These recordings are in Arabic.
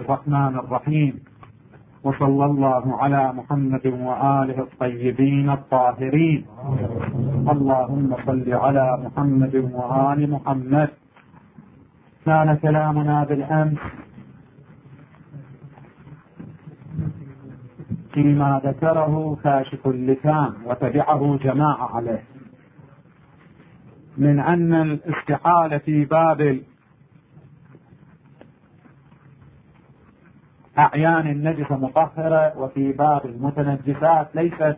الرحمن الرحيم، وصلى الله على محمد وآله الطيبين الطاهرين. اللهم صل على محمد وآل محمد. كان كلامنا بالأمس فيما ذكره كاشف اللسان وتبعه جماعة عليه من أن الاستحالة في باب أعيان النجسة مطهرة، وفي باب المتنجسات ليست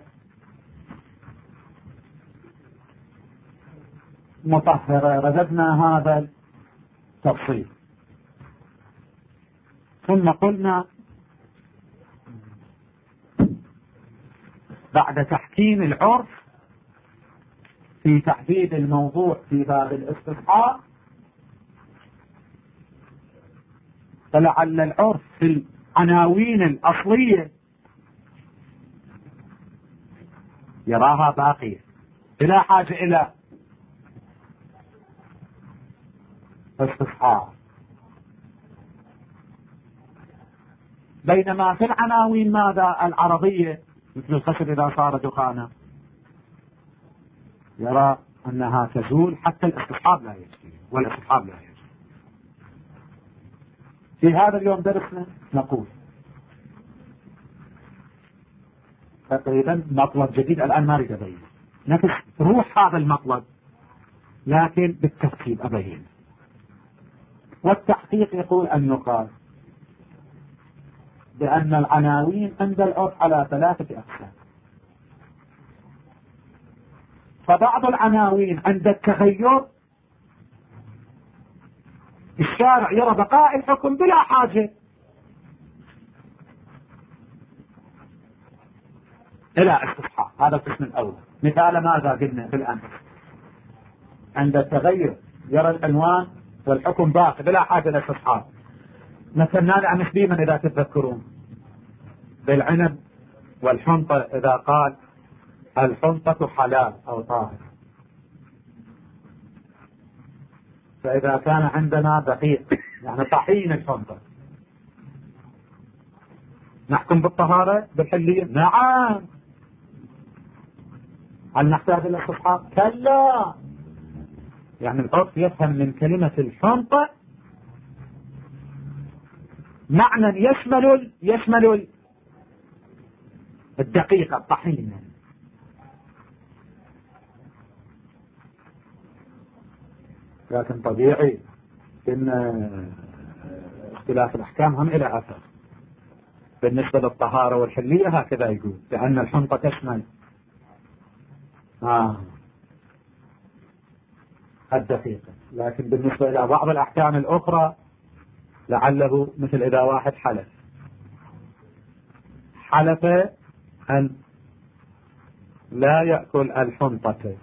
مطهرة. رددنا هذا التفصيل، ثم قلنا بعد تحكيم العرف في تحديد الموضوع في باب الاستصحاب، فلعل العرف في العناوين الأصلية يراها باقية بلا حاجة إلى استصحاب، بينما في العناوين ماذا العربية مثل الخشب إذا صار دخانا يرى أنها تزول حتى الاستصحاب لا يجري، والاستصحاب لا يجري. في هذا اليوم درسنا نقول تقريبا مطلب جديد الآن ما أريد أبين، نفس روح هذا المطلب لكن بالتفصيل أبين. والتحقيق يقول أن يقال بأن العناوين عند العرف على 3 أقسام. فبعض العناوين عند التغير الشارع يرى بقاء الحكم بلا حاجة إلى استصحاب. هذا القسم الأول. مثال ماذا قلنا في الأمس؟ عند التغير يرى العنوان والحكم باقي بلا حاجة إلى استصحاب. مثلنا لأمس بيمن إذا تتذكرون بالعنب والحنطة، إذا قال الحنطة حلال أو طاهر، فإذا كان عندنا دقيق يعني طحين الحنطة نحكم بالطهارة بالحلية؟ نعم. هل نحتاج إلى استصحاب؟ كلا. يعني العرف يفهم من كلمة الحنطة معنى يشمل الدقيقة الطحين. لكن طبيعي ان اختلاف الاحكام هم الى اثر. بالنسبة للطهارة والحلية هكذا يقول، لان الحنطة تشمل الدقيقة. لكن بالنسبة الى بعض الاحكام الاخرى لعله مثل اذا واحد حلف ان لا يأكل الحنطة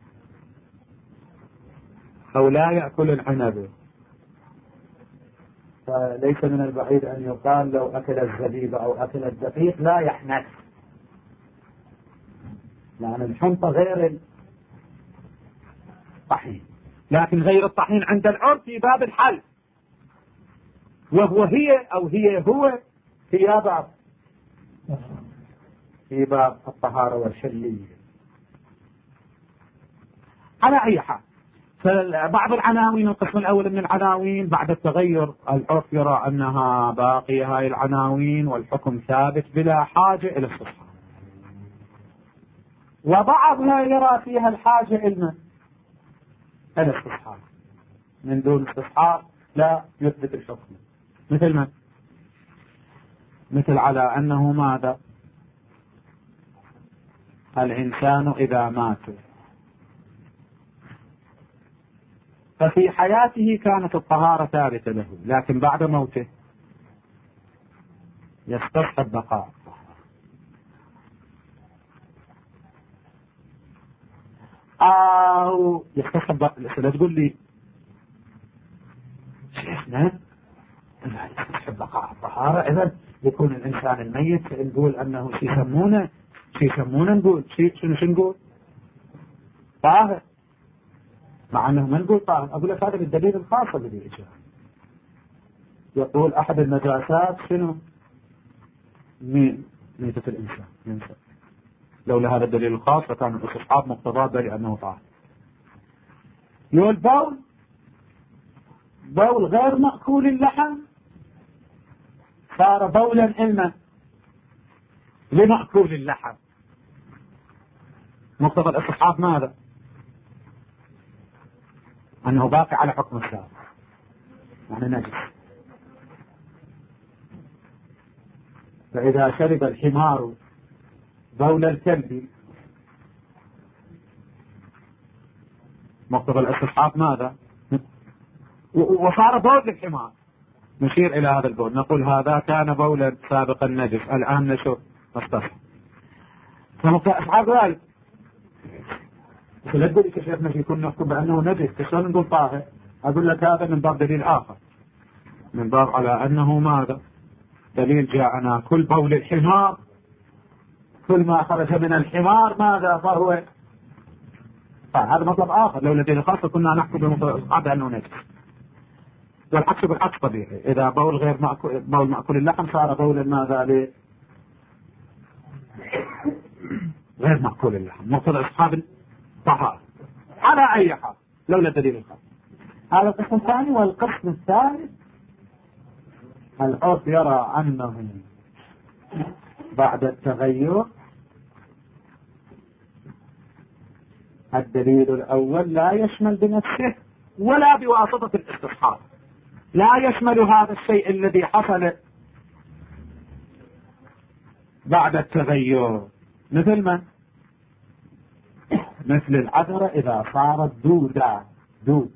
أو لا يأكل العنب، فليس من البعيد أن يقال لو أكل الزبيب أو أكل الدقيق لا يحنث، لأن الحنطة غير الطحين. لكن غير الطحين عند العرف في باب الحل، وهو هو في باب الطهارة والحلية. على أي حال، فبعض العناوين القسم الأول من العناوين بعد التغير العرف يرى أنها باقية هاي العناوين والحكم ثابت بلا حاجة إلى استصحاب، وبعضها يرى فيها الحاجة إلى الاستصحاب. من دون استصحاب لا يثبت الحكم. مثل على أنه ماذا؟ الإنسان إذا مات ففي حياته كانت الطهارة ثابتة له، لكن بعد موته يستصحب بقاء أو يستصحب بقاء. لا تقول لي شيخنا يستصحب بقاء الطهارة، إذا يكون الإنسان الميت نقول أنه شي يسمونه نقول شنو نقول طاهر، مع أنه ما نقول طاهر. أقول لك هذا بالدليل الخاص الذي إجاه، يقول أحد النجاسات شنو؟ ميتة الإنسان ينسى. لولا هذا الدليل الخاص فكان الاستصحاب مقتضاه لأنه طاهر. يقول بول غير مأكول اللحم صار بولا علما لمأكول اللحم. مقتضى الاستصحاب ماذا؟ أنه باقي على حكم السابق، يعني نجس. فإذا شرب الحمار بول الكلب مقتضى الاستصحاب ماذا؟ وصار بول للحمار، نشير إلى هذا البول نقول هذا كان بولا سابقا نجس، الآن نشوف استصحب. فمقتضى الاستصحاب ذلك. لا تقول لي شيخنا يكون نحكم بأنه نجس، شلون نقول طاهر؟ أقول لك هذا من باب دليل آخر، من باب على أنه ماذا؟ دليل جاءنا كل بول الحمار، كل ما خرج من الحمار ماذا فهو هذا مطلب آخر. لو دليل خاص كنا نحكم بمقتضى الاستصحاب بأنه نجس. والعكس بالعكس طبيعي، إذا بول غير مأكول بول مأكول اللحم صار بولا ماذا غير مأكول اللحم. مقتضى الاستصحاب طهارة على أي حال لولا دليل الخاص. هذا القسم الثاني. والقسم الثالث العرف يرى أنه بعد التغير الدليل الأول لا يشمل بنفسه ولا بواسطة الاستصحاب، لا يشمل هذا الشيء الذي حصل بعد التغير. مثل من؟ مثل العذرة إذا صارت دود.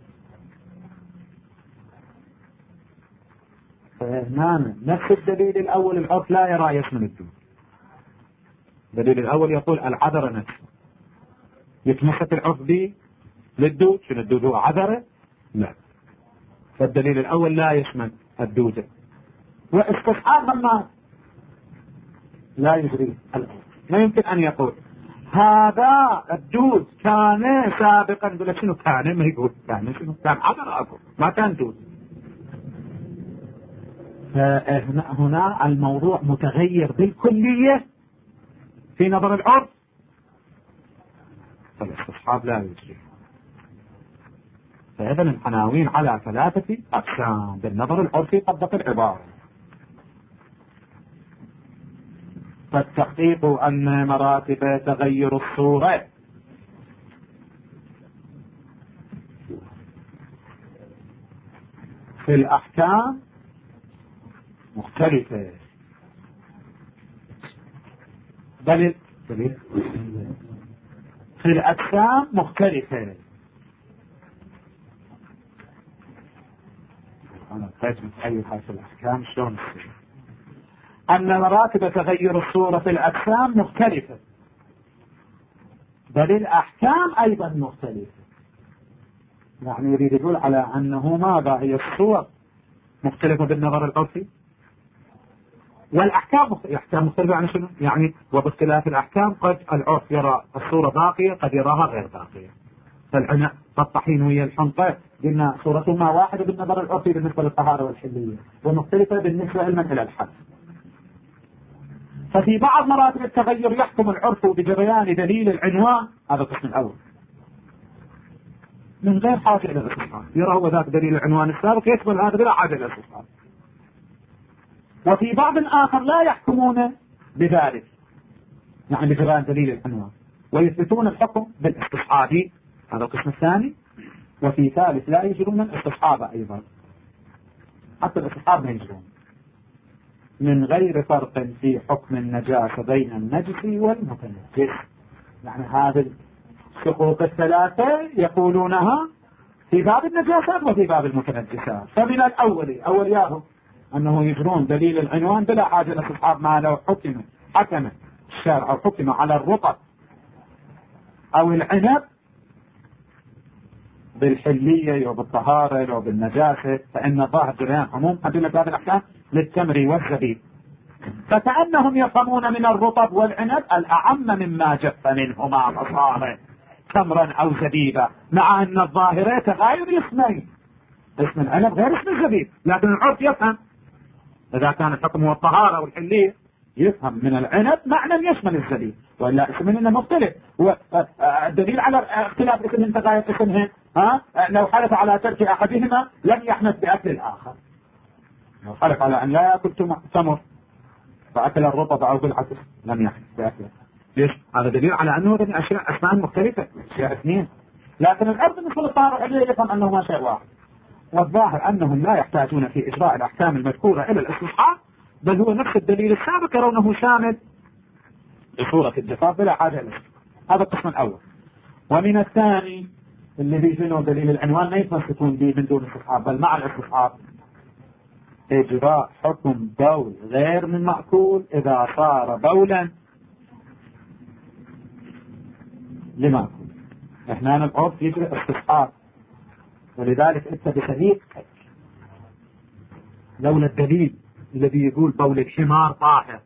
فهنا نفس الدليل الأول العرف لا يرى يشمل الدود. الدليل الأول يقول العذرة نفسه، يتمسك العرف به للدود. شنو الدود؟ هو عذرة؟ لا. فالدليل الأول لا يشمل الدود. واستصحاب النار لا يجري الأمر. ما يمكن أن يقول هذا الدود كان سابقا، يقول لك شنو كان؟ ما يقول كان شنو كان عذرة، أقول ما كان دود. فهنا الموضوع متغير بالكلية في نظر العرف، فالاستصحاب لا يجري. فإذا العناوين على 3 أقسام بالنظر العرفي طبق العبارة. فالتحقيق أن مراتب تغير الصورة في الأحكام مختلفة، بل في الأجسام مختلفة. أنا بقيت متحيل هاي في الأحكام شلون تصير؟ أن مراتب تغير الصورة في الأجسام مختلفة، بل الأحكام أيضا مختلفة. يعني يريد يقول على أنه ماذا هي الصور مختلفة بالنظر العرفي، والأحكام مختلفة. يعني شنو؟ يعني وباختلاف الأحكام قد العرف يرى الصورة باقية، قد يراها غير باقية. فالعنب والطحين وهي الحنطة قلنا صورتهما واحدة بالنظر العرفي بالنسبة للطهارة والحلية، ومختلفة بالنسبة علما إلى الحد. ففي بعض مراتب التغير يحكم العرف بجريان دليل العنوان، هذا القسم الأول، من غير حاجة إلى الاستصحاب، يرى هو ذاك دليل العنوان السابق يشمل هذا بلا حاجة إلى الاستصحاب. وفي بعض آخر لا يحكمون بذلك، يعني بجريان دليل العنوان، ويثبتون الحكم بالاستصحاب، هذا القسم الثاني. وفي ثالث لا يجرون الاستصحاب أيضا، حتى الاستصحاب ما يجرون، من غير فرق في حكم النجاسة بين النجس والمتنجس. يعني هذه الشقوق الثلاثة يقولونها في باب النجاسات وفي باب المتنجسات. فمن الأول أولياه أنه يجرون دليل العنوان بلا حاجة لاستصحاب، ما لو حكم الشارع أو حكم على الرطب أو العنب بالحلية وبالطهارة وبالنجاسة، فإن ظاهر جريان عموم أدلة هذه الأحكام للتمر والزبيب. فكأنهم يفهمون من الرطب والعنب الأعم مما جف منهما فصار تمرا أو زبيبا، مع أن الظاهرة تغاير اسمين، اسم العنب غير اسم الزبيب، لكن العرف يفهم إذا كان الحكم هو الطهارة والحلية يفهم من العنب معنى يشمل الزبيب، وإلا اسم إنه مختلف. الدليل على اختلاف اسم من تغاية اسمهن لو حلف على ترك أحدهما لم يحنث بأكل الآخر. لو حلف على أن لا يأكل تمر فأكل الرطب أو بالعكس لم يحنث بأكله. ليش؟ هذا دليل على أنه هذه أشياء أسماء مختلفة، أشياء اثنين، لكن العرف بالنسبة للطهارة والحلية يفهم أنه ما شيء واحد. والظاهر أنهم لا يحتاجون في إجراء الأحكام المذكورة إلى الاستصحاب، بل هو نفس الدليل السابق يرونه شامل بصورة الجفاف بلا حاجة له. هذا القسم الأول. ومن الثاني اللي بيجنوا دليل العنوان ما يتمسكون به من دون استصحاب بل مع الاستصحاب، إجراء حكم بول غير من مأكول إذا صار بولا لمأكول. إحنا العرف يجري استصحاب، ولذلك أنت بسليقتك لولا الدليل الذي يقول بول الحمار طاهر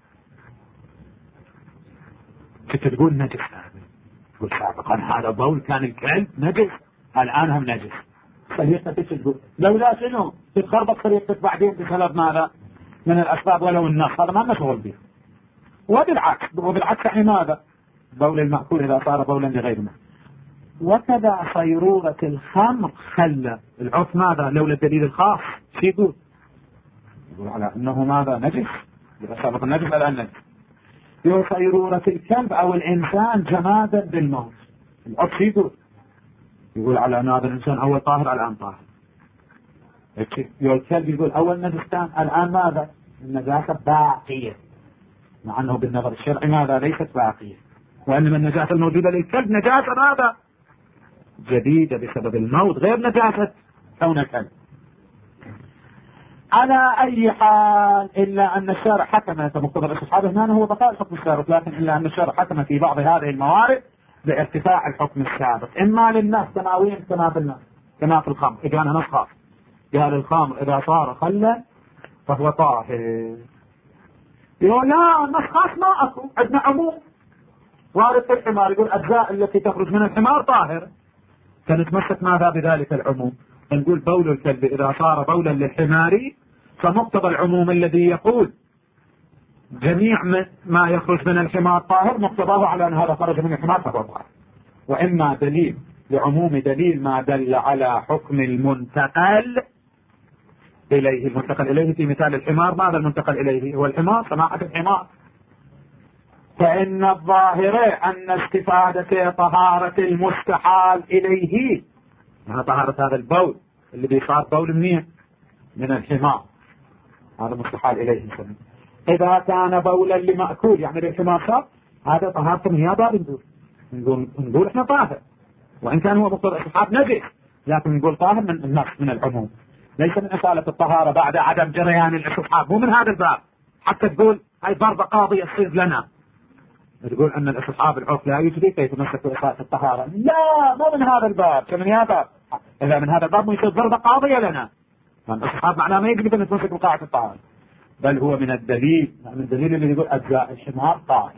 كنت تقول نجس. تقول سابقا هذا بول كان الكلب نجس الآن هم نجس. سليقتك تقول لولا شنو تتخربط سليقتك بعدين بسبب ماذا من الأسباب ولو النص، هذا ما نشغل به. وبالعكس يعني ماذا بول المأكول إذا صار بولا لغير ما. وكذا صيرورة الخمر خلى العرف ماذا لولا الدليل الخاص شو يقول على أنه ماذا نجس سابق النجس الآن نجس. يقول صيرورة الكلب أو الإنسان جمادا بالموت، العرف شو يقول على أن هذا الإنسان أول طاهر الآن طاهر. يقول الكلب يقول أول نجستان الآن ماذا النجاسة باقية، مع أنه بالنظر الشرعي ماذا ليست باقية، وإنما النجاسة الموجودة للكلب نجاسة ماذا جديدة بسبب الموت غير نجاسة كون الكلب. على أي حال إلا أن الشارع حكم كمقتضى الاستصحاب هنا هو بقاء الحكم السابق، لكن إلا أن الشارع حكم في بعض هذه الموارد بارتفاع الحكم السابق، إما للناس سماويا كما بالناس كما في الخمر. إذا أنا نص خاص قال الخمر إذا صار خلا فهو طاهر، يقول لا النص خاص ما أكو، عندنا عموم وارد في الحمار يقول أجزاء التي تخرج من الحمار طاهر، فنتمسك ماذا بذلك العموم، نقول بول الكلب إذا صار بولا للحمار فمقتضى العموم الذي يقول جميع ما يخرج من الحمار طاهر مقتضاه على أن هذا خرج من الحمار فهو طاهر. وإما دليل لعموم دليل ما دل على حكم المنتقل إليه. المنتقل إليه في مثال الحمار ماذا المنتقل إليه هو الحمار سماعة الحمار، فإن الظاهر أن استفادة طهارة المستحال إليه طهارة هذا البول اللي بيصار بول منين من الحمار هذا مستحال إليه نسميه. إذا كان بولا لمأكول يعني للحمار صار هذا طهارة نيابة نقول إحنا طاهر، وإن كان هو مقتضى الاستصحاب نجس لكن نقول طاهر من النص من العموم، ليس من أصالة الطهارة بعد عدم جريان الاستصحاب، مو من هذا الباب حتى تقول هاي ضربة قاضية تصير لنا، تقول أن الاستصحاب العرف لا يجري فيتمسك بإصالة الطهارة، لا مو من هذا الباب كمن يا باب. إذا من هذا الباب يصير ضربة قاضية لنا، الاستصحاب معناه ما يجري فنتمسك بقاعة الطهارة، بل هو من الدليل اللي يقول أجزاء الحمار طاهر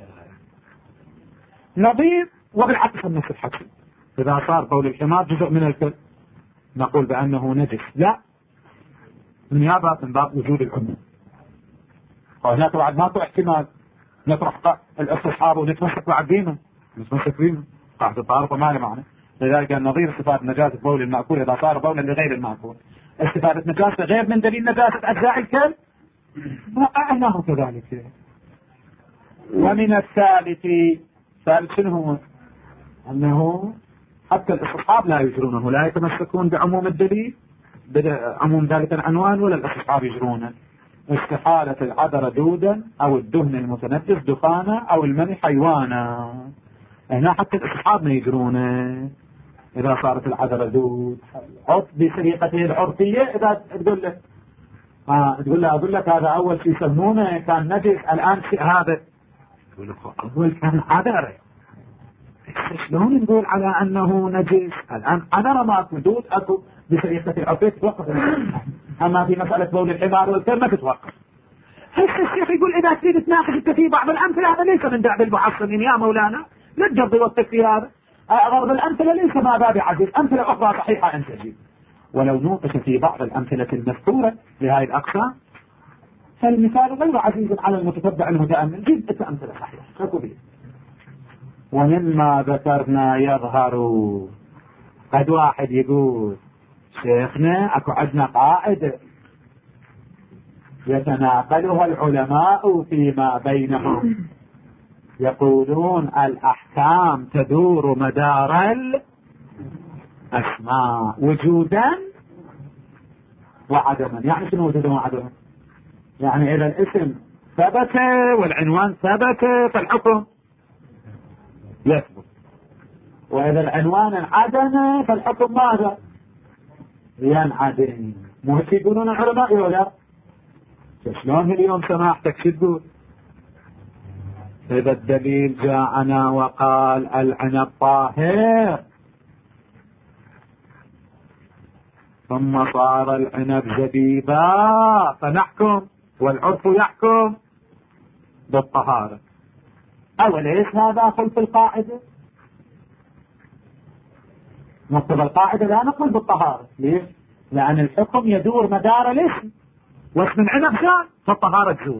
نظير. وبالعكس النص الحكم إذا صار بول الحمار جزء من الكل نقول بأنه نجس، لا من يابا من باب وجود العموم. وهناك بعد ماكو احتمال نطرح الاستصحاب ونتمسك بعد بينا نتمسك بينا قاعدة الطهارة ما له معنى. لذلك النظير استفادة نجاسة بول المأكول إذا صار بولا لغير المأكول، استفادة نجاسة غير من دليل نجاسة أجزاء الكلب ما أعناه كذلك. ومن الثالث شنو هو أنه حتى الاستصحاب لا يجرونه، لا يتمسكون بعموم الدليل عموم ذلك العنوان ولا الاستصحاب يجرونه. استحالة العذر دودا أو الدهن المتنفس دخانا أو المني حيوانا، هنا حتى الاستصحاب ما يجرونه إذا صارت العذر دود عرف بطريقته العرفية. إذا تقول له أقول لك هذا أول شيء يسمونه كان نجس الآن شيء هذا، يقول لك أول كان عذر، شلون نقول على أنه نجس الآن عذر ماكو دود أكو بطريقة العرفية توقف. أما في مسألة بول الحمار والكلب ما تتوقف. هسه الشيخ يقول إذا تريد تناقش انت في بعض الأمثلة هذا ليس من دعب المحصنين يا مولانا، لا تجرب وقتك في هذا. غرض الأمثلة ليس ما باب عزيز، أمثلة أخرى صحيحة أن تجيب. ولو نوقش في بعض الأمثلة المذكورة لهذه الأقسام فالمثال غير عزيز على المتتبع المتأمل. جد أمثلة صحيحة شكو بيه. ومما ذكرنا يظهر، قد واحد يقول شيخنا أكو عندنا قاعدة يتناقلها العلماء فيما بينهم، يقولون الأحكام تدور مدار الأسماء وجودا وعدما. يعني شنو وجودا وعدما؟ يعني إذا الاسم ثبت والعنوان ثبت فالحكم يثبت، وإذا العنوان انعدم فالحكم ماذا؟ ينعدم. مو هيك يقولون العلماء ولا شلون اليوم سماحتك شو تقول؟ إذا الدليل جاءنا وقال العنب طاهر ثم صار العنب زبيبا فنحكم والعرف يحكم بالطهارة، أوليس هذا خلف القاعدة؟ مقتضى القاعدة لا نقول بالطهارة. ليش؟ لأن الحكم يدور مدار الاسم، واسم العنب زاد فالطهارة تزول.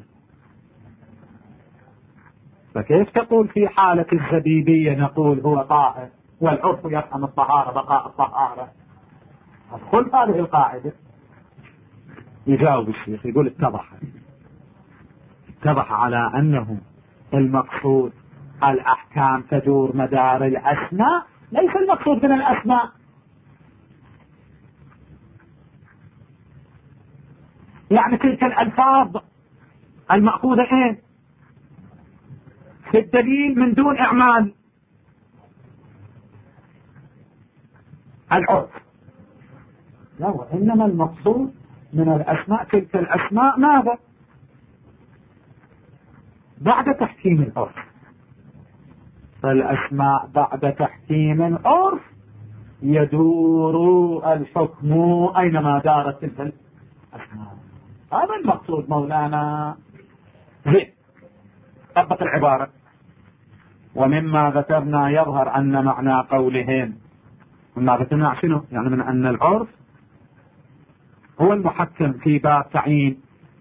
فكيف تقول في حالة الزبيبية نقول هو طاهر والعرف يفهم الطهارة بقاء الطهارة؟ خلف هذه القاعدة. يجاوب الشيخ يقول اتضح على أنه المقصود الأحكام تدور مدار الأسماء، ليس المقصود من الأسماء. يعني تلك الألفاظ المأخوذة ايه في الدليل من دون إعمال العرف، لا، وإنما المقصود من الأسماء تلك الأسماء ماذا؟ بعد تحكيم العرف. فالأسماء بعد تحكيم العرف يدور الحكم أينما دارت تلك الأسماء. هذا المقصود مولانا. زين طبق العبارة. ومما ذكرنا يظهر أن معنى قولهم، مما ذكرنا شنو؟ يعني من أن العرف هو المحكم في باب تعيين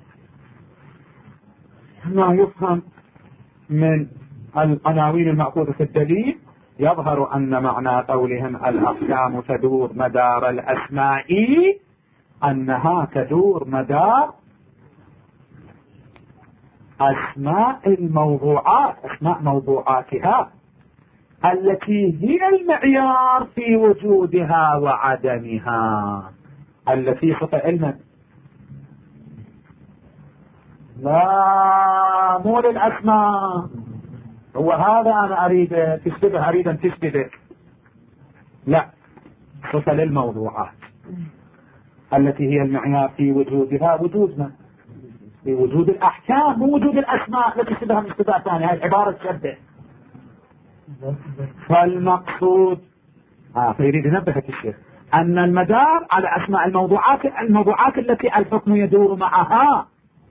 ما يفهم من العناوين المأخوذة في الدليل. يظهر أن معنى قولهم الأحكام تدور مدار الأسماء أنها تدور مدار أسماء الموضوعات، أسماء موضوعاتها التي هي المعيار في وجودها وعدمها، التي خطأ علما. لا مو للأسماء، هو هذا أنا أريد تشبه، أريد أن تشبهك، لا، خطأ للموضوعات التي هي المعيار في وجودها وجودنا، في وجود الأحكام مو وجود الأسماء التي تشبهها من اشتباه ثاني. هذه العبارة تشبه. فالمقصود فيريد ينبهك الشيخ أن المدار على أسماء الموضوعات التي الحكم يدور معها،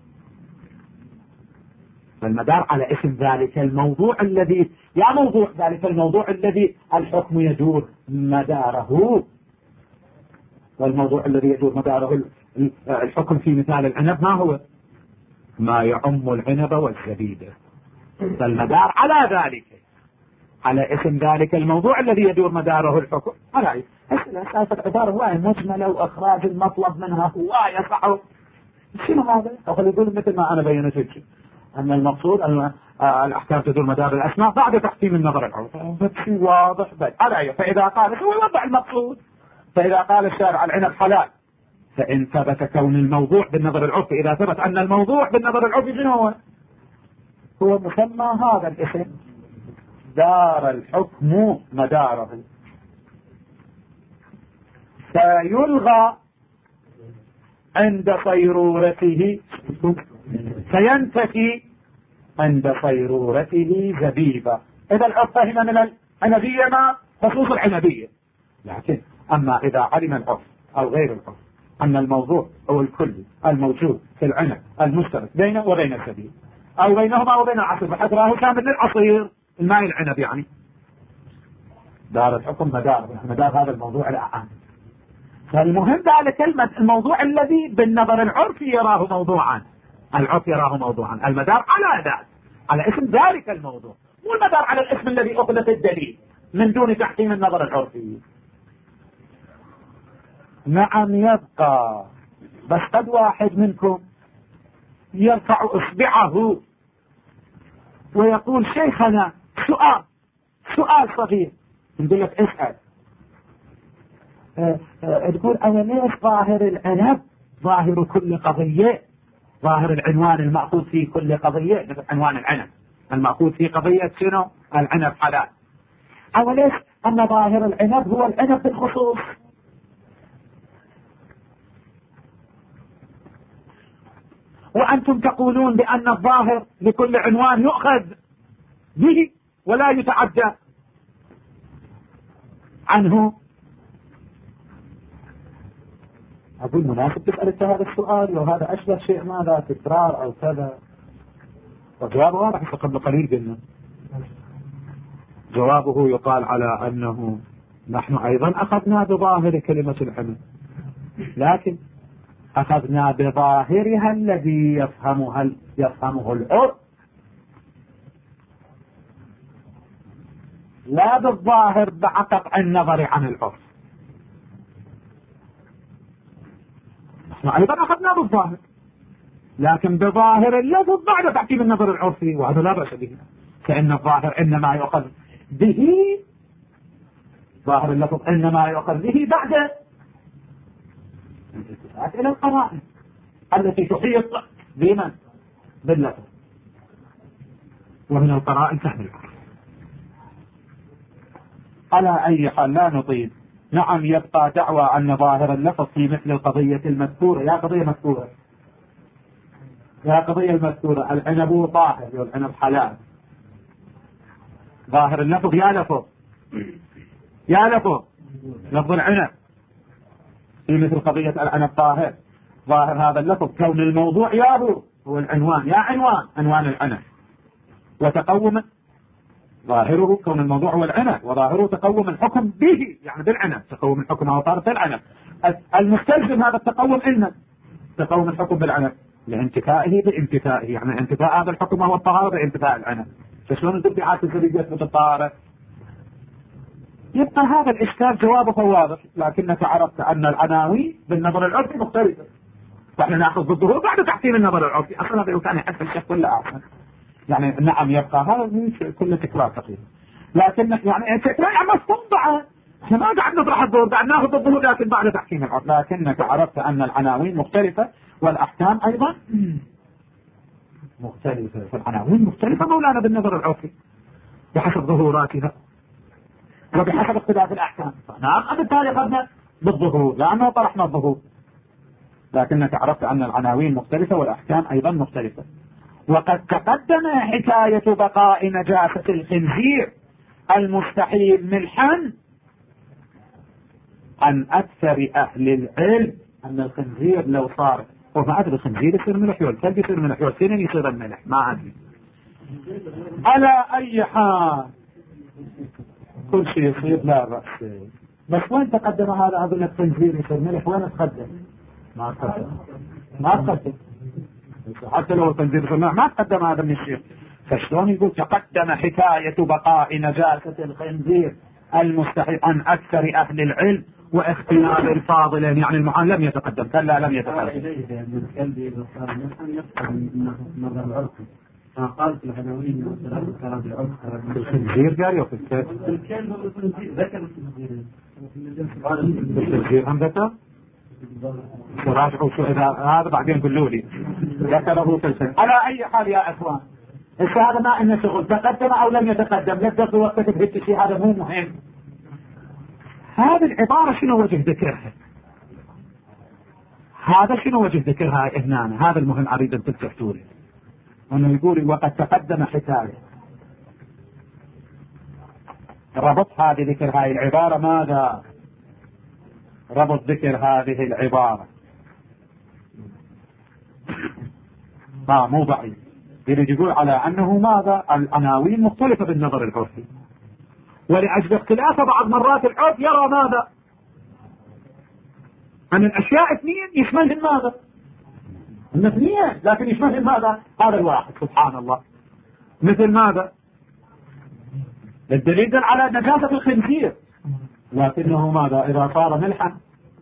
فالمدار على اسم ذلك الموضوع الذي موضوع ذلك الموضوع الذي الحكم يدور مداره. والموضوع الذي يدور مداره الحكم في مثال العنب ما هو؟ ما يعم العنب والزبيب. فالمدار على ذلك، على اسم ذلك الموضوع الذي يدور مداره الحكم. على أساسة عبارة هواية مجملة وإخراج المطلب منها هواية صعب. شنو هذا؟ أخذ يقول مثل ما أنا بينت لك أن المقصود أن الأحكام تدور مدار الأسماء بعد تحكيم النظر العرف. واضح بل على. فإذا قال هو يوضح المقصود. فإذا قال الشارع العنب حلال، فإن ثبت كون الموضوع بالنظر العرفي، إذا ثبت أن الموضوع بالنظر العرفي شنو هو مسمى هذا الاسم دار الحكم مداره، فيلغى عند صيرورته، سينتفي عند صيرورته زبيبا. إذا العرف فهم من العنبية ما خصوص العنبية. لكن أما إذا علم العرف أو غير العرف أن الموضوع هو الكلي الموجود في العنب المشترك بينه وبين الزبيب أو بينهما وبين العصير، بحيث راه كامل للعصير الماء العنب، يعني دار الحكم مدار هذا الموضوع الأعام. فالمهم ذلك الموضوع الذي بالنظر العرفي يراه موضوعا، العرف يراه موضوعا، المدار على ذلك، على اسم ذلك الموضوع، مو المدار على الاسم الذي أخذ في الدليل من دون تحكيم النظر العرفي. نعم يبقى، بس قد واحد منكم يرفع إصبعه ويقول شيخنا سؤال صغير، نقول لك اسأل. تقول أنا ليش ظاهر العنب ظاهر كل قضية، ظاهر العنوان المأخوذ في كل قضية مثل عنوان العنب المأخوذ في قضية شنو؟ العنب حلال، أو ليش أن ظاهر العنب هو العنب بالخصوص؟ وأنتم تقولون بأن الظاهر لكل عنوان يؤخذ به ولا يتعدى عنه. أقول مناسب تسأل هذا السؤال، وهذا أشبه شيء ماذا تكرار أو كذا. وجوابه واضح قبل قليل قلنا جوابه يقال على أنه نحن أيضا أخذنا بظاهر كلمة العنب، لكن أخذنا بظاهرها الذي يفهمه العرف، لا بالظاهر بقطع النظر عن العرف. نحن أيضا أخذنا بالظاهر، لكن بظاهر اللفظ بعد تحكيم النظر العرفي، وهذا لا بأس به، فإن الظاهر إنما يؤخذ به، ظاهر اللفظ إنما يؤخذ به بعد الالتفات إلى القرائن التي تحيط بمن؟ باللفظ، ومن القرائن فهم العرف. على أي حال لا نطيل. نعم يبقى دعوى أن ظاهر اللفظ في مثل القضية المذكورة. يا قضية مذكورة، يا قضية المذكورة، العنب طاهر والعنب حلال، ظاهر اللفظ يا لفظ لفظ العنب في مثل قضية العنب طاهر، ظاهر هذا اللفظ كون الموضوع ياهو هو العنوان، يا عنوان العنب، وتقوم ظاهره كون الموضوع هو العنب، وظاهره تقوم الحكم به، يعني بالعنب، تقوم الحكم على طارة العنب. المستلزم هذا التقوم إن تقوم الحكم بالعنب لانتفائه بانتفائه، يعني انتفاء هذا الحكم هو الطهارة بانتفاء العنب. فشلون التبعات الزرية يثبت الطهارة؟ يبقى هذا الإشكال جوابه واضح، لكنك عرفت أن العناوين بالنظر العرفي مختلفة، فإحنا نأخذ بالظهور بعد تحكيم النظر العرفي. أصلا هذا كان يحس الشيخ كله أحسن، يعني نعم يبقى هذا كله تكرار تقريبا، لكن يعني تكرار مفهوم ضعف، احنا ما قاعد نطرح الظهور، قاعد ناخذ الظهور لكن بعد تحكيم العرف. لكنك عرفت أن العناوين مختلفة والأحكام أيضا مختلفة، فالعناوين مختلفة مولانا بالنظر العرفي بحسب ظهوراتها وبحسب اختلاف الأحكام. نعم بالتالي أخذنا بالظهور لأنه طرحنا الظهور، لكنك عرفت أن العناوين مختلفة والأحكام أيضا مختلفة. وقد تقدم حكاية بقاء نجاسة الخنزير المستحيل ملحا عن أكثر أهل العلم أن الخنزير لو صار، وما أدري الخنزير يصير ملح والكلب يصير ملح والسنن يصير الملح، ما أدري. على أي حال كل شيء يصير لا بأس. بس وين تقدم هذا أظن الخنزير يصير ملح؟ وين تقدم؟ ما تقدم حتى لو الخنزير يصير ملح ما تقدم هذا من الشيخ. فشلون يقول تقدم حكاية بقاء نجاسة الخنزير المستحيل عن أكثر أهل العلم واختيار الفاضلين، يعني المعان لم يتقدم، كلا لم يتقدم. قالت العناوين والثلاث كلام بالعرف الخنزير قال يوقف كيف؟ ذكر الخنزير هم ذكر؟ وراجعوا شو إذا هذا بعدين قولوا لي ذكره في الخنزير. على أي حال يا إخوان هذا ما إنه شغل تقدم أو لم يتقدم، لا تدخل وقتك في شيء، هذا مو مهم. هذه العبارة شنو وجه ذكرها؟ هذا شنو وجه ذكرها هنا؟ هذا المهم أريد أن تفتحوا لي. أنه يقول وقد تقدم حكاية، ربط هذه ذكر هذه العبارة ماذا؟ ربط ذكر هذه العبارة مو بعيد، يقول على أنه ماذا؟ العناوين مختلفة بالنظر العرفي، ولأجل اختلاف بعض مرات العرف يرى ماذا؟ أن الأشياء اثنين يشملهم ماذا؟ هم اثنين لكن يشملهم ماذا؟ هذا الواحد سبحان الله. مثل ماذا؟ الدليل دل على نجاسة الخنزير، لكنه ماذا إذا صار ملحا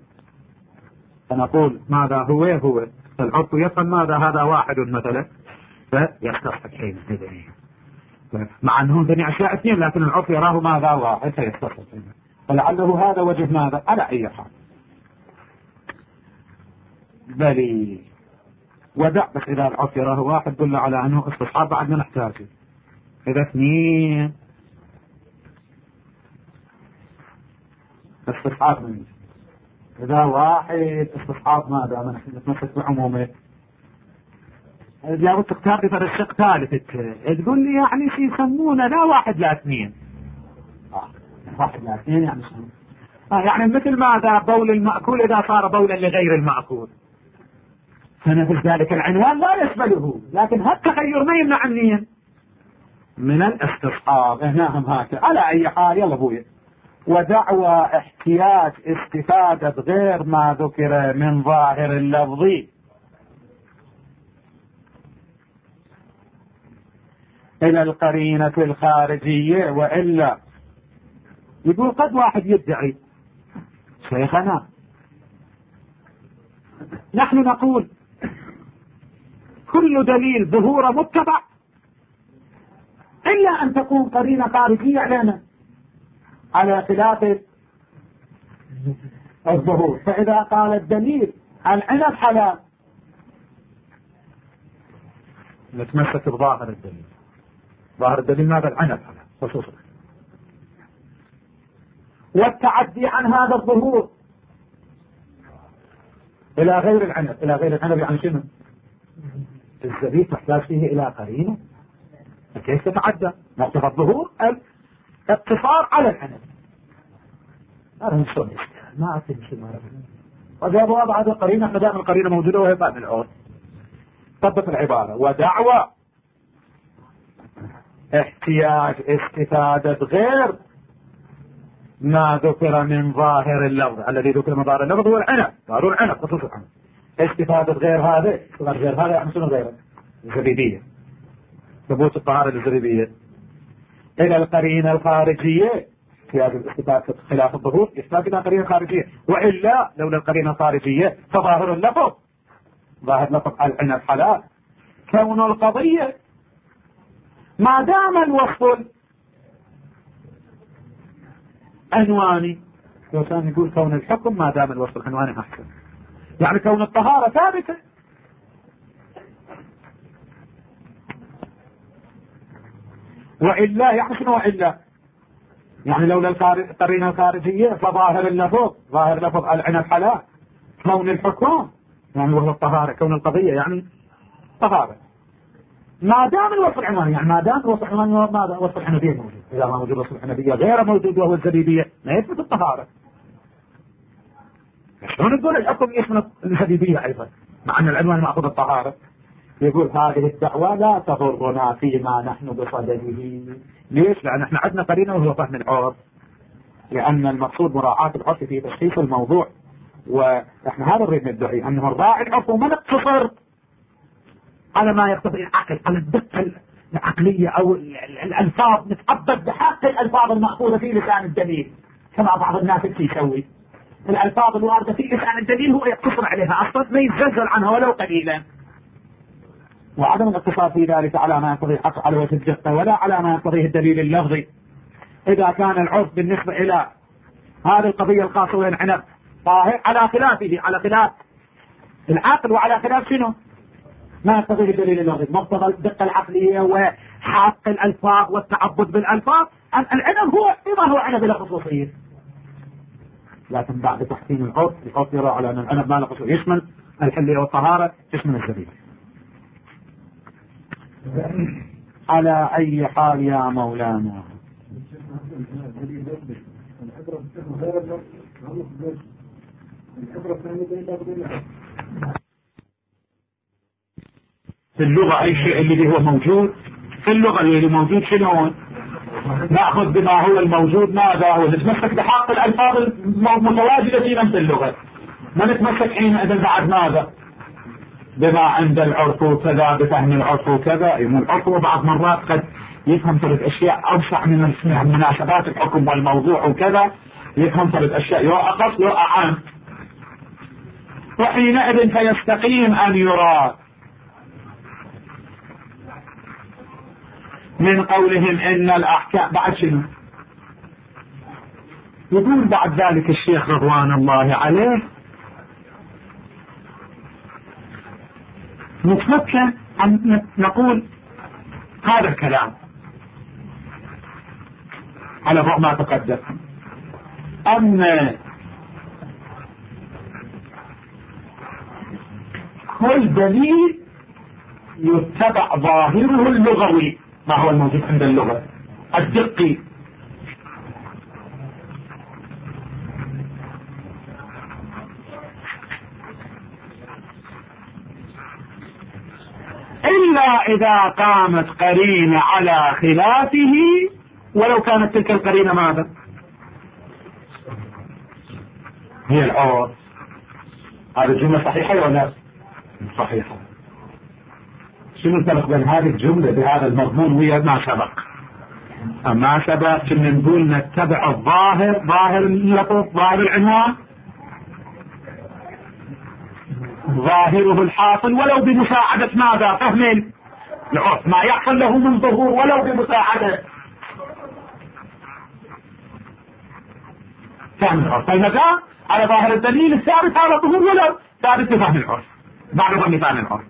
فنقول ماذا هو العرف يفهم ماذا هذا واحد مثلا فيستصحب حين مع أنهم بني أشياء اثنين لكن العرف يراه ماذا واحد فيستصحب حين، فلعله هذا وجه ماذا على أي حال. بل ودع بس إذا العرف يراه واحد دل على أنه استصحاب بعد ما نحتاجه. إذا اثنين استصحاب من إذا واحد استصحاب ماذا ما نحن نتمسك بعمومه. لابد تختار لي الشق ثالث تقول لي يعني شي يسمونه لا واحد لا اثنين واحد لا اثنين يعني يعني مثل ماذا بول المأكول إذا صار بولا لغير المأكول فنفس ذلك العنوان لا يشمله، لكن هالتغير ما يمنع عنين من الاستصحاب. هناهم هكذا على أي حال. يلا بويا. ودعوى احتياج استفادة غير ما ذكر من ظاهر اللفظ إلى القرينة الخارجية، وإلا يقول قد واحد يدعي شيخنا نحن نقول كل دليل ظهور متبع إلا أن تكون قرينة خارجية علينا على خلاف الظهور. فإذا قال الدليل العنب حلال نتمسك بظاهر الدليل. ظاهر الدليل ماذا؟ العنب حلال خصوصا. والتعدي عن هذا الظهور إلى غير العنب، إلى غير العنب يعني شنو؟ الزبيب تحتاج فيه إلى قرينة كيف تتعدى؟ مقتضى الظهور اقتصار على العنب. هذا مش ما أتمشي وجابوا بعد القرينة مدام القرينة موجودة وهي بعد العود. طبق العبارة. ودعوى احتياج استفادة غير ما ذكر من ظاهر اللفظ. الذي ذكر من ظاهر اللفظ هو العنب، ظاهر العنب خصوصا العنب. استفادة غير هذا، غير هذا يعني شنو غيره؟ الزبيبية، ثبوت الطهارة للزبيبية. إلى القرينة الخارجية في هذه الاستفادة خلاف الظهور يحتاج إلى قرينة خارجية، وإلا لولا القرينة الخارجية فظاهر اللفظ ظاهر لفظ العنب حلال. كون القضية ما دام الوصف عنواني، كان يقول كون الحكم ما دام الوصف العنواني أحسن، يعني كون الطهارة ثابتة. وإلا يعني شنو وإلا؟ يعني لولا القرينة الخارجية فظاهر اللفظ ظاهر لفظ العنب حلال. كون الحكم يعني وهو الطهارة، كون القضية يعني طهارة ما دام الوصف العنواني، يعني ما دام الوصف العنواني ماذا؟ وصف الحنفية موجود. إذا ما موجود وصف الحنفية غير موجود وهو الزبيبية ما يثبت الطهارة. شلون تقول الحكم يشمل الزبيبية أيضا مع أن العنوان مأخوذ الطهارة؟ يقول هذه الدعوة لا تضرنا فيما نحن بصدده. ليش؟ لأن احنا عندنا قرينة وهو فهم العرف، لأن المقصود مراعاة العرف في تشخيص الموضوع، واحنا هذا نريد ندعي أنه الراعي العرف وما نقتصر على ما يقتضي العقل، على الدقة العقلية أو الألفاظ، نتعبد بحق الألفاظ المأخوذة في لسان الدليل كما بعض الناس يسوي. الألفاظ الواردة في لسان الدليل هو يقتصر عليها أصلا ما يتزلزل عنها ولو قليلا، وعدم الاقتصار في ذلك على ما يقتضي الحق على وجه الدقة ولا على ما يقتضيه الدليل اللفظي. إذا كان العرف بالنسبة إلى هذه القضية الخاصة والعنب طاهر على خلافه، على خلاف العقل وعلى خلاف شنو؟ ما يقتضيه الدليل اللفظي، مقتضى الدقة العقلية وحق الألفاظ والتعبد بالألفاظ. العنب هو بما هو عنب له خصوصية، لكن بعد تحسين العرف يرى على أن العنب ما له خصوصية، يشمل الحلية والطهارة، يشمل الزبيب. على أي حال يا مولانا. في اللغة أي شيء اللي هو موجود في اللغة اللي موجود شنو؟ نأخذ بما هو الموجود. ماذا هو؟ نتمسك بحق الألفاظ المتواجدة في نفس اللغة. ما نتمسك حينئذ بعد ماذا؟ بما عند العرف وكذا، بفهم العرف وكذا. العرف بعض مرات قد يفهم ثلاث اشياء اوسع من مناسبات الحكم والموضوع وكذا، يفهم ثلاث اشياء يو اقص يو اعم، وحينئذ فيستقيم ان يراد من قولهم ان الاحكام. بعد شنو يقول بعد ذلك الشيخ رضوان الله عليه؟ نتمكن أن نقول هذا الكلام على ضوء ما تقدم، أن كل دليل يتبع ظاهره اللغوي، ما هو الموجود عند اللغة الدقي، إلا إذا قامت قرينة على خلافه، ولو كانت تلك القرينة ماذا؟ هي العرف. هذه الجملة صحيحة ولا صحيحة؟ شنو الفرق بين هذه الجملة بهذا المضمون ويا ما سبق؟ أما سبق كنا نقول نتبع الظاهر، ظاهر اللفظ، ظاهر العنوان، ظاهره الحاصل ولو بمساعدة ماذا؟ فهم العرف، ما يحصل له من ظهور ولو بمساعدة فهم العرف. فالمدار على ظاهر الدليل الثابت على ظهور ولو ثابت بفهم العرف بعد ظن فهم العرف.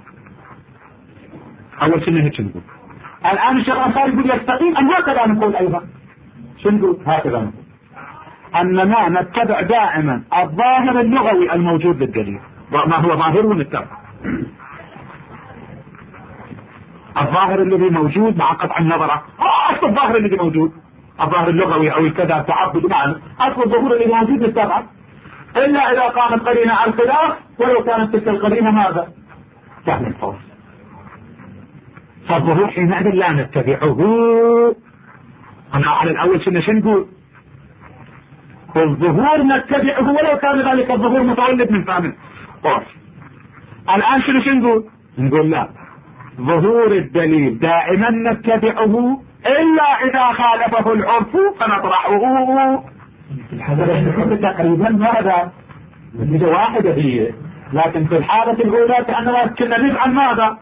أول شيء هيك نقول. الآن الشيخ الأنصاري يقول يستقيم أن هكذا نقول أيضا. شو نقول؟ هكذا نقول أننا نتبع دائما الظاهر اللغوي الموجود للدليل، ما هو ظاهره نتبع الظاهر الذي موجود مع قطع النظر. أصل الظاهر الذي موجود، الظاهر اللغوي أو كذا تعبد معنا، أصل الظهور الذي موجود نتبع، إلا إذا قامت قرينة على الخلاف ولو كانت تلك القرينة ماذا؟ فهم الفوز. فالظهور حينئذ لا نتبعه. أنا على الأول شنو نقول؟ الظهور نتبعه ولو كان ذلك الظهور متولد من فهم الفوز. الآن شنو نقول؟ نقول لا، ظهور الدليل دائما نتبعه إلا إذا خالفه العرف فنطرحه. تقريبا ماذا؟ نتيجة واحدة هي، لكن في الحالة الأولى كأننا كنا نفعل ماذا؟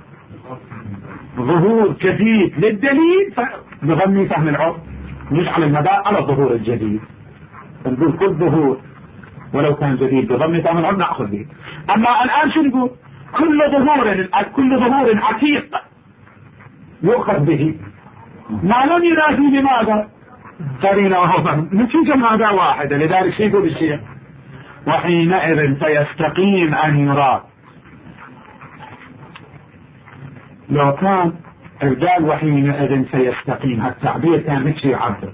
ظهور جديد للدليل فنغني فهم العرف، نجعل المدار على الظهور الجديد، نقول كل ظهور ولو كان جديد بضم فهم العرف نأخذ به. أما الآن شو نقول؟ كل ظهور عتيق يؤخذ به ما لم ينافي لماذا؟ قرينة وهو فهم، نتيجة ماذا واحدة. لذلك شيء يقول الشيخ وحينئذ فيستقيم أن يراد. لو كان قال وحينئذ فيستقيم، هالتعبير كان نفسي يعبر،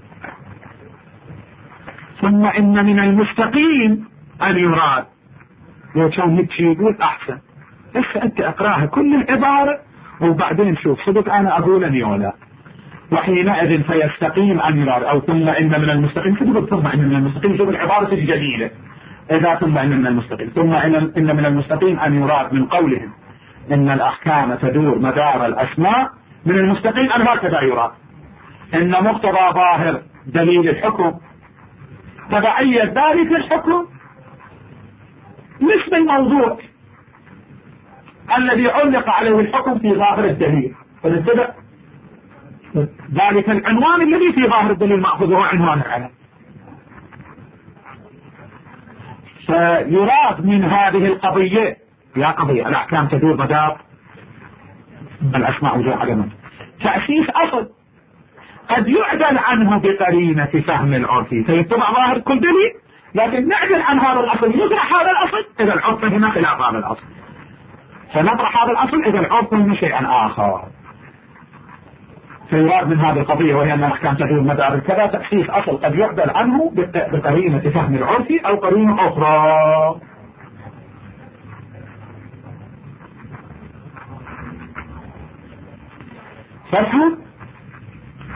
ثم إن من المستقيم أن يراد، لو كان نفسي يقول أحسن. بس أنت أقراها كل العبارة وبعدين شوف صدق أنا أقول أني ولا. وحينئذ فيستقيم أن يراد، أو ثم إن من المستقيم، تقول ثم إن من المستقيم، شوف العبارة الجديدة. إذا ثم إن من المستقيم، ثم إن من المستقيم أن يراد من قولهم إن الأحكام تدور مدار الأسماء، من المستقيم أن هكذا يراد إن مقتضى ظاهر دليل الحكم تبعية ذلك الحكم مثل الموضوع الذي علق عليه الحكم في ظاهر الدليل، فنتبع ذلك العنوان الذي في ظاهر الدليل مأخذ هو عنوان العلم. فيراد من هذه القضية يا قضية الأحكام تدور مدار الأسماء وجوه عدمه تأسيس أصل قد يعدل عنه بقرينة فهم العرف فيتبع ظاهر كل دليل، لكن نعدل عن هذا الأصل، يطرح هذا الأصل إذا العرف هنا خلاف هذا الأصل، فنطرح هذا الأصل إذا العرف هنا شيئا آخر. فيراد من هذه القضية وهي أن الأحكام تدور مدار كذا تأسيس أصل قد يعدل عنه بقرينة فهم العرف أو قرينة أخرى. فالحين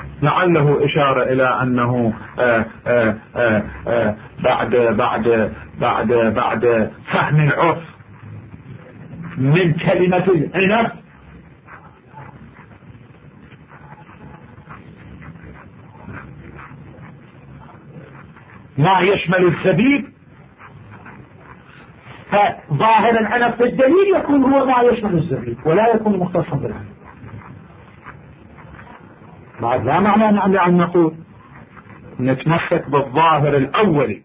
لعله إشارة إلى أنه بعد بعد فهم العرف من كلمة العنب ما يشمل الزبيب، فظاهر العنب في الدليل يكون هو ما يشمل الزبيب ولا يكون مختصا بالعنب. بعد لا معنى أن نقول نتمسك بالظاهر الأولي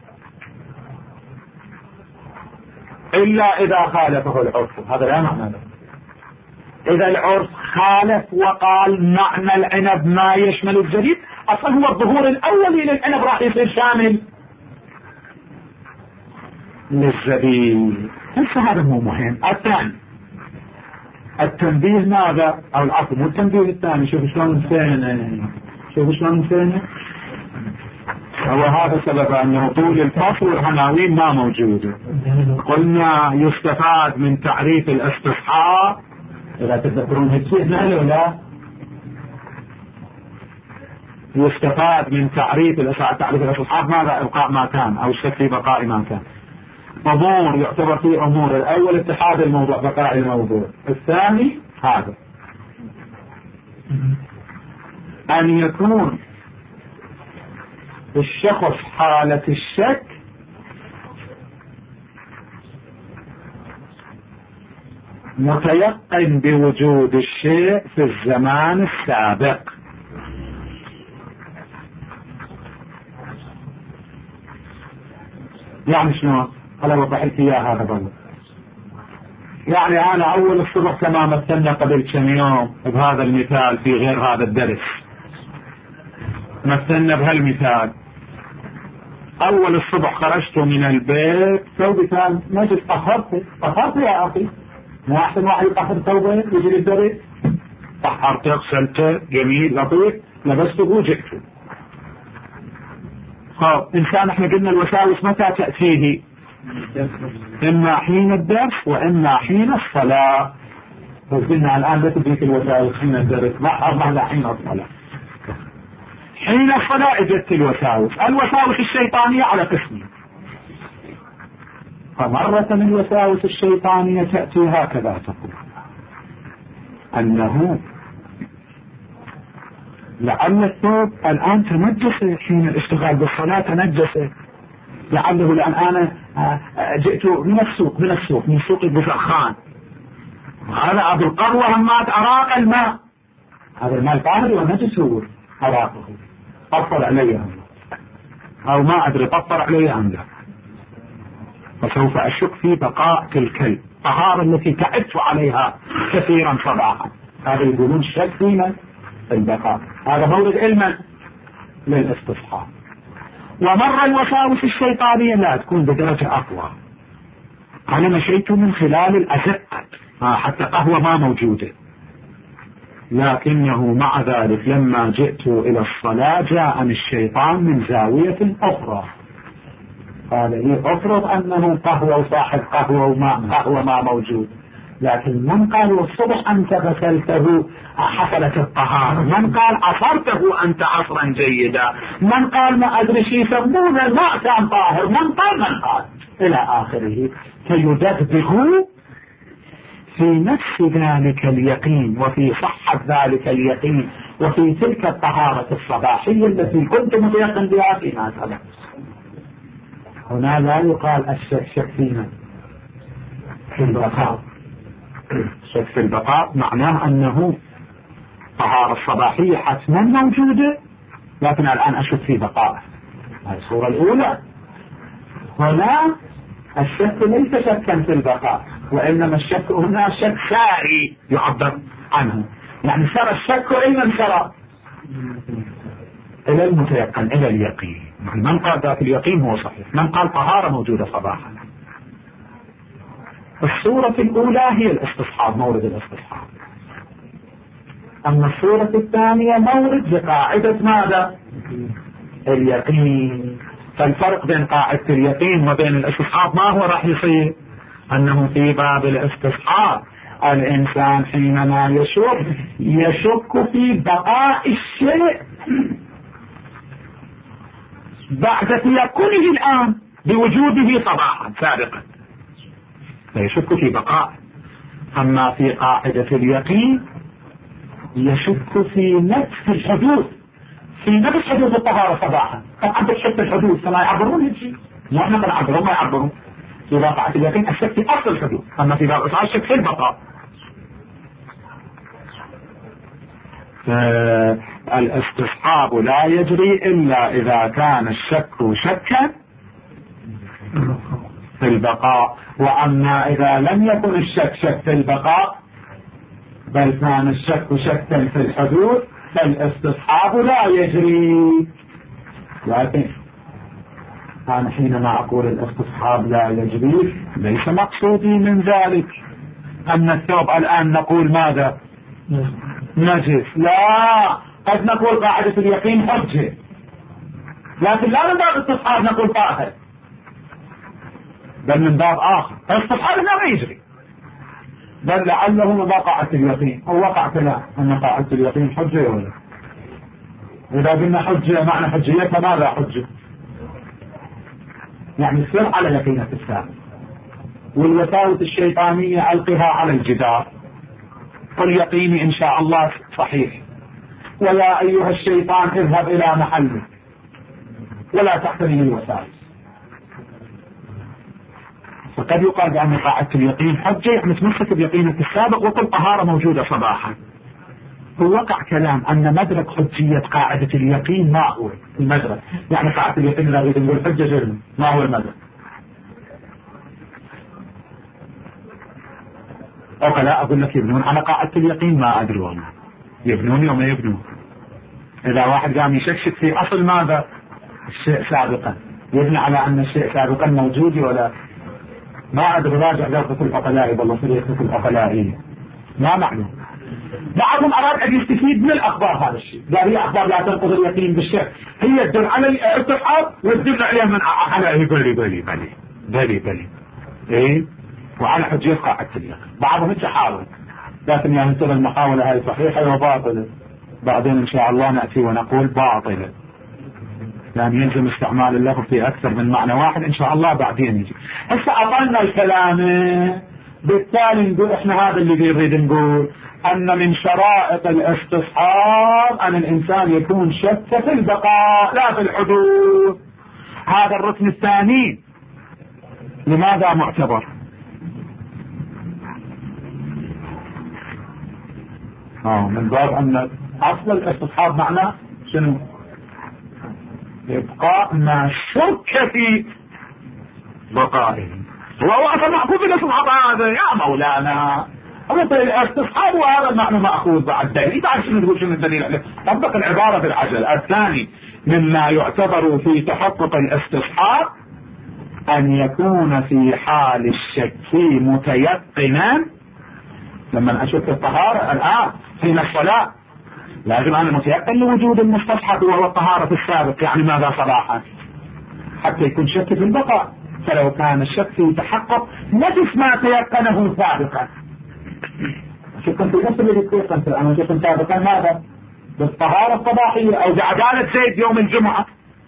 إلا إذا خالفه العرف، هذا لا معنى له. إذا العرف خالف وقال معنى العنب ما يشمل الزبيب، أصلا هو الظهور الأولي للعنب راح يصير شامل للزبيب. هذا مو مهم. الثاني التنبيه ماذا؟ أو العفو مو التنبيه الثاني. شوف شلون نسينا. هو هذا سبب أنه طول الفصل والعناوين ما موجودة. قلنا يستفاد من تعريف الاستصحاب، إذا تذكرون هالشيء لا يستفاد من تعريف الاستصحاب ماذا؟ إبقاء ما كان أو الشك في بقاء ما كان. أمور يعتبر فيه أمور، الأول اتحاد الموضوع بقاء الموضوع، الثاني هذا أن يكون الشخص حالة الشك متيقن بوجود الشيء في الزمان السابق. يعني شنو؟ أنا وضح لك إياه هذا بالله. يعني أنا أول الصبح كما مثلنا قبل كم يوم بهذا المثال في غير هذا الدرس، مثلنا بهالمثال. أول الصبح خرجت من البيت ثوبي كان نجس، طهرت يا أخي، مو أحسن واحد يطهر ثوبه يجي للدرس؟ طهرته غسلته جميل لطيف لبسته وجئته. إنسان احنا قلنا الوساوس متى تأتيه؟ إما حين الدرس وإما حين الصلاة. بس قلنا الآن لا تجيك الوساوس حين الدرس، ما حين الصلاة. حين الصلاة اجت الوساوس الشيطانية على قسمين. فمرة من الوساوس الشيطانية تأتي هكذا تقول أنه لعل الثوب الآن تنجسه حين الاشتغال بالصلاة تنجسه، لعله لأن أنا جئت من سوق بزرخان، هذا أبو القهوة همات أراق الماء، هذا الماء طاهر ونجس هو أراقه، طفر علي أو ما أدري طفر علي أم لا، فسوف أشك في بقاء تلك الطهارة التي تعبت عليها كثيرا صباحا. هذا يقولون شك فينا البقاء، هذا مورد علما للاستصحاب. ومرة الوساوس الشيطانية لا تكون بدرجة أقوى. أنا مشيت من خلال الأزقة حتى قهوة ما موجودة، لكنه مع ذلك لما جئت إلى الصلاة جاءني الشيطان من زاوية أخرى قال لي افرض أنه قهوة وصاحب قهوة وما قهوة ما موجود، لكن من قال الصبح أنت غسلته حصلت الطهارة، من قال عصرته أنت عصرا جيدا، من قال ما أدري شيء يسمونه الماء كان طاهر، من قال إلى آخره، فيدغدغ في نفس ذلك اليقين وفي صحة ذلك اليقين وفي تلك الطهارة الصباحية التي كنت متيقن بها فيما سبق. هنا لا يقال الشك فينا في البقاء. الشك في البقاء معناه أنه طهارة الصباحية حتما موجودة، لكن الآن أشك في بقائه. هذه الصورة الأولى. هنا الشك ليس شكا في البقاء، وإنما الشك هنا شك ساري يعبر عنه، يعني سرى الشك إلى سرى إلى المتيقن إلى اليقين. من قال ذات اليقين هو صحيح، من قال طهارة موجودة صباحا. الصورة الأولى هي الاستصحاب، مورد الاستصحاب. أما الصورة الثانية مورد لقاعدة ماذا؟ اليقين. فالفرق بين قاعدة اليقين وبين الاستصحاب ما هو راح يصير؟ أنه في باب الاستصحاب الإنسان حينما يشك في بقاء الشيء بعد تيقنه الآن، بوجوده صباحا سابقا فيشك في بقاء. أما في قاعدة اليقين يشك في نفس الحدوث، في نفس حدوث الطهارة صباحا. طبعا شك الحدوث فما يعبرون هالشيء، ما احنا نعبرون ما يعبرون. في واقعة اليقين الشك في أصل الحدوث، أما في واقعة الشك في البقاء. الاستصحاب لا يجري إلا إذا كان الشك شكا في البقاء. وأما إذا لم يكن الشك شك في البقاء بل كان الشك شكا في الحدوث فالاستصحاب لا يجري. لكن أنا حينما أقول الاستصحاب لا يجري ليس مقصودي من ذلك أن الثوب الآن نقول ماذا؟ نجس. لا، قد نقول قاعدة اليقين حجة، لكن لا من باب استصحاب نقول طاهر، بل من باب آخر. الاستصحاب لا يجري، بل لعله من قاعدة اليقين أو وقع كلام أن قاعدة اليقين حجة ولا. إذا قلنا حجة معنى حجيتها ماذا حجة؟ يعني سر على يقينة السابق، والوساوس الشيطانية ألقها على الجدار، قل يقيني إن شاء الله صحيح، ويا أيها الشيطان اذهب إلى محله ولا تحتمل الوساوس. فقد يقال بأن قاعدة اليقين حجة يعني تمسك بيقينة السابق وكل طهارة موجودة صباحا. ووقع كلام أن مدرك حجية قاعدة اليقين ما هو المدرك، يعني قاعدة اليقين لا يريد نقول حجة جرم، ما هو المدرك؟ أو لا أقول لك يبنون على قاعدة اليقين ما أدري والله يبنون وما يبنون. إذا واحد قام يشكشك في أصل ماذا؟ الشيء سابقا، يبني على أن الشيء سابقا موجود ولا ما أدري. راجع دراسة العقلاء والله صريحة العقلاء ما معلوم. بعضهم أراد أن يستفيد من الأخبار هذا الشيء، قال هي أخبار لا تنقض اليقين بالشك، هي تدل على الاتحاد وتدل عليه من على بلي إيه وعلى حجية قاعدة اليقين. بعضهم يحاول، لكن يعني ترى المحاولة هاي صحيحة وباطلة. بعدين إن شاء الله نأتي ونقول باطلة، يعني يلزم استعمال اللفظ في أكثر من معنى واحد إن شاء الله بعدين يجي. هسه أطلنا الكلام، بالتالي نقول إحنا هذا اللي نريد نقول أن من شرائط الاستصحاب أن الإنسان يكون شك في البقاء لا في الحدوث. هذا الركن الثاني لماذا معتبر؟ من باب أن أصل الاستصحاب معناه شنو؟ إبقاء ما شك في بقائه. وهو أصلا مأخوذ الاستصحاب هذا يا مولانا، الاستصحاب وهذا المعنى مأخوذ بعد دليل. بعد شنو تقول شنو الدليل عليه؟ طبق العبارة بالعجل. الثاني مما يعتبر في تحقق الاستصحاب أن يكون في حال الشك متيقنا. لما أشك الطهارة الآن حين الصلاة لازم أنا متيقن لوجود المستصحب وهو الطهارة في السابق، يعني ماذا صلاحا حتى يكون شك في البقاء. فلو كان الشك يتحقق نفس ما تيقنه سابقا، شكا في نفس الذي تيقن أنا شكا سابقا ماذا؟ بالطهارة الصباحية أو بعدالة زيد يوم الجمعة.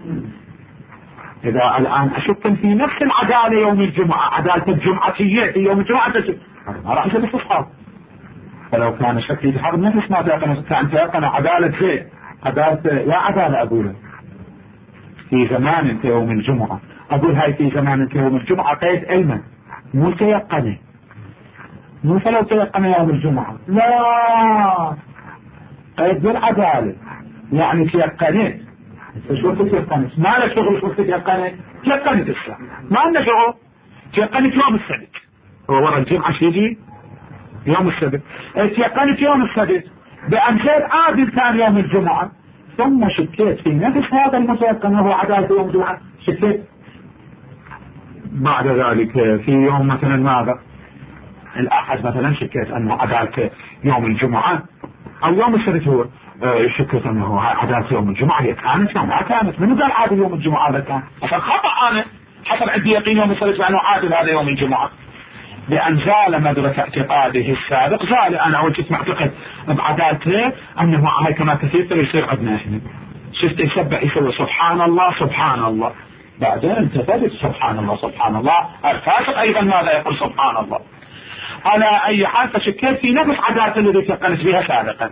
إذا الآن أشك في نفس العدالة يوم الجمعة، عدالة الجمعتية في يوم الجمعة ما راح يصير استصحاب. فلو كان الشك يتحقق نفس ما تيقن عدالة زيد، عدالة يا عدالة أقول في زمان في يوم الجمعة، أقول هاي في زمان في يوم الجمعة قيد علما مو تيقنه، مو فلو تيقن يوم الجمعة لا قيد بالعدالة، يعني تيقنت. شو تيقنت؟ ما له شغل. شو تيقنت؟ تيقنت الساعة ما عنده شغل. تيقنت يوم السبت، هو ورا الجمعة يجي يوم السبت. تيقنت يوم السبت بأن زيد عادل كان يوم الجمعة، ثم شكيت في نفس هذا المتيقن وهو عدالة يوم الجمعة، شكيت بعد ذلك في يوم مثلا ماذا الأحد مثلا، شكيت أنه عدالة يوم الجمعة، أو يوم السبت هو شكيت أنه عدالة يوم الجمعة. هي كانت يوم ما كانت، من قال عادل يوم الجمعة هذا كان عشان خطأ. أنا حصل عندي يقين يوم السبت بأنه عادل هذا يوم الجمعة، لأن زال مدرك اعتقاده السابق، زال. أنا وجدت معتقد بعدالته أنه هاي كما كثير يصير عندنا إحنا. شفت يسبح يسوي سبحان الله سبحان الله، بعدين انتفدت سبحان الله سبحان الله. الفاسق أيضا ماذا يقول سبحان الله. على أي حال فشكيت في نفس عادات الذي تقنت بها سابقا،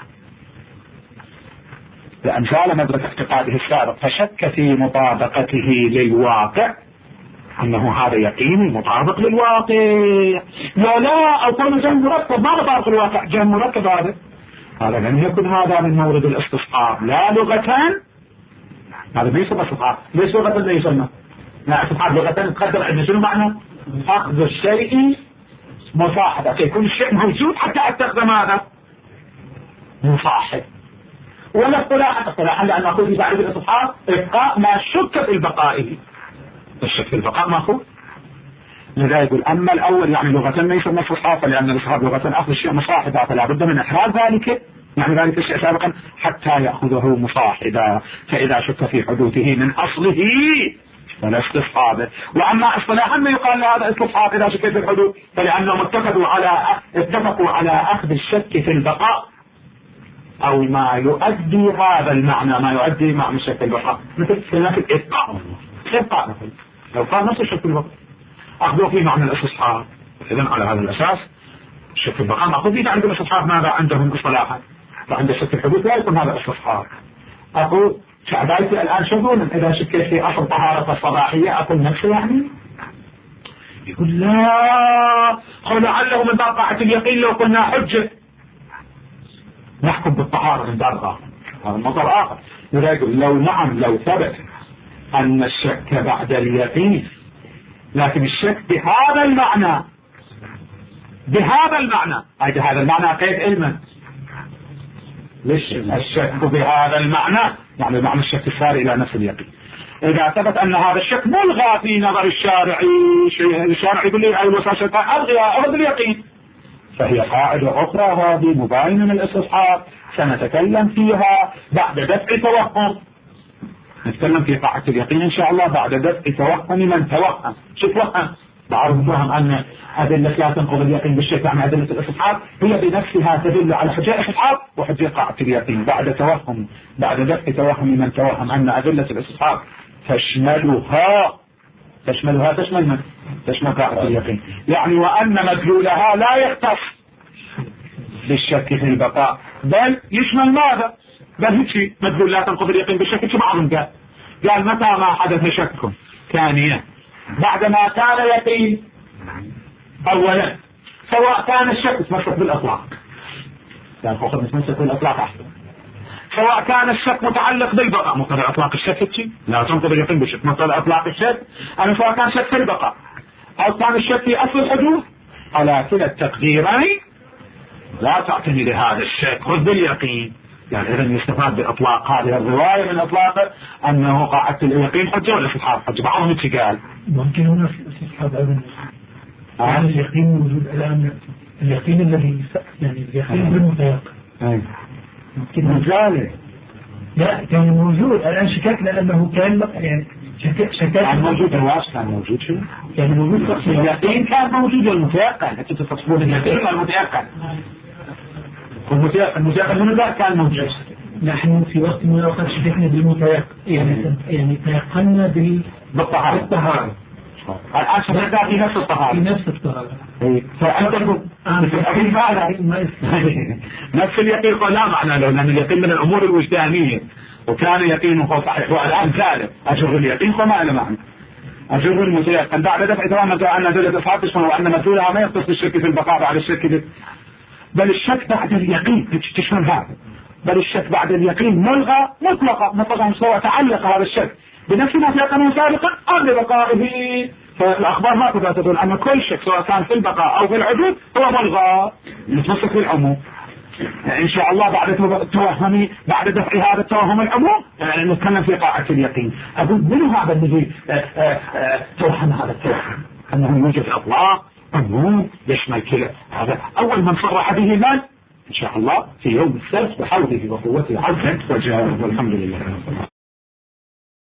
لأن زال مدرك اعتقاده السابق فشك في مطابقته للواقع، أنه هذا يقيني مطابق للواقع. لا أو كان جهل مركب ما مطابق الواقع، جهل مركب هذا لم يكن هذا من مورد الاستصحاب لا لغة. هذا ليس استصحاب، ليس لغة اللي يسمى لا استصحاب. لغة تقدر عندنا شنو معنى؟ أخذ الشيء مصاحبة، يكون الشيء موجود حتى أتخذ ماذا؟ مصاحب. ولا اصطلاحا لأن أقول في تعريف الاستصحاب إبقاء ما شك في بقائه. الشك في البقاء ماخوذ. لذا يقول أما الأول يعني لغة ليس استصحاب، لأن الاستصحاب لغة أخذ الشيء مصاحبا، فلا بد من إحراز ذلك يعني ذلك الشيء سابقا حتى يأخذه مصاحبا، فإذا شك في حدوثه من أصله فلا استصحابه. وأما اصطلاحا ما يقال هذا استصحاب إذا شك في الحدوث، فلأنهم اتفقوا على أخذ الشك في البقاء أو ما يؤدي هذا المعنى، ما يؤدي معنى الشك في البقاء، مثل كلمة الإبقاء مثل لو قال نفس الشك في البقاء أخذوا في معنى الاستصحاب. إذن على هذا الأساس الشك في البقاء مأخذ إذا عندهم استصحاب ماذا عندهم اصطلاحا، فعند الشك في الحدوث لا يكون هذا استصحاب. أقول شعبايتي الآن شغولا إذا شكيت في أصل طهارة الصباحية أقول نفسه يعني يقول لا لعله من باب طاعة اليقين لو قلنا حجة نحكم بالطهارة من باب آخر، هذا مطر آخر. يقول لو ثبت أن الشك بعد اليقين، لكن الشك بهذا المعنى أي بهذا المعنى قيد علما. ليش الشك بهذا المعنى؟ يعني معنى الشك الساري إلى نفس اليقين. إذا ثبت أن هذا الشك ملغى في نظر الشارعي، الشارع يقول لي الوسائل ألغي اليقين، فهي قاعدة أخرى هذه مباينة للاستصحاب سنتكلم فيها بعد دفع توهم. نتكلم في قاعدة اليقين إن شاء الله بعد دفع توهم من توهم. شو توهم؟ بعضهم توهم أن أدلة لا تنقض اليقين بالشك عن أدلة الاستصحاب هي بنفسها تدل على حجة الاستصحاب وحجة قاعدة اليقين بعد دفع توهم من توهم أن أدلة الاستصحاب تشمل قاعدة اليقين، يعني وأن مدلولها لا يختص بالشك في البقاء بل يشمل ماذا؟ بل هيك مدلول لا تنقض اليقين بالشك. بعضهم قال متى ما حدث شك ثانيا بعدما كان يقين أولا، سواء كان الشك يتمسك بالإطلاق، يعني فقط يتمسك بالإطلاق أحسن، سواء كان الشك متعلق بالبقاء مقتضى إطلاق الشك لا تنقض اليقين بالشك مقتضى إطلاق الشك، أو سواء كان شك في البقاء أو كان الشك في أصل الحدوث، على كلا التقديرين لا تعتني لهذا الشك خذ باليقين. يعني إذن يستفاد بإطلاق هذه الرواية من إطلاقه أنه قاعدة اليقين حجة والاستصحاب حجة. بعضهم قال ممكن هنا في الاستصحاب أيضا يعني اليقين موجود الآن، اليقين الذي يعني اليقين بالمتيقن ممكن مجاله لا كان موجود الآن شككنا لأنه كان يعني كان موجود الواس كان موجود شو يعني موجود اليقين كان موجود والمتيقن. أنت تصفون اليقين والمتيقن المتيقن من ذا كان موجود. نحن في وقت من الأوقات شككنا بالمتيقن يعني تيقنا بالطهارة. الآن شككنا في نفس الطهارة فأنتم نفس اليقين لا معنى له، لأن اليقين من الأمور الوجدانية وكان يقينه صحيح والآن ثالث أجر اليقين فما له معنى. أجر المتيقن بعد دفع تمام أن دلة الأصحاب تشمل وأن مدلولها ما يختص بالشك في البقاء بعد الشك بل الشك بعد اليقين تشمل هذا، بل الشك بعد اليقين ملغى مطلقا سواء تعلق هذا الشك بنفس ما تيقنه سابقا أو ببقائه. فالأخبار ما تدل أن كل شك سواء كان في البقاء أو في العدود هو ملغى يتمسك بالعموم. إن شاء الله بعد دفع هذا التوهم العموم نتكلم في قاعدة اليقين. أقول من هذا الذي توهم هذا التوهم أنه يوجد إطلاق عموم يشمل كلا. هذا أول من صرح به من إن شاء الله في يوم السبت بحوله وقوته عز وجل والحمد لله.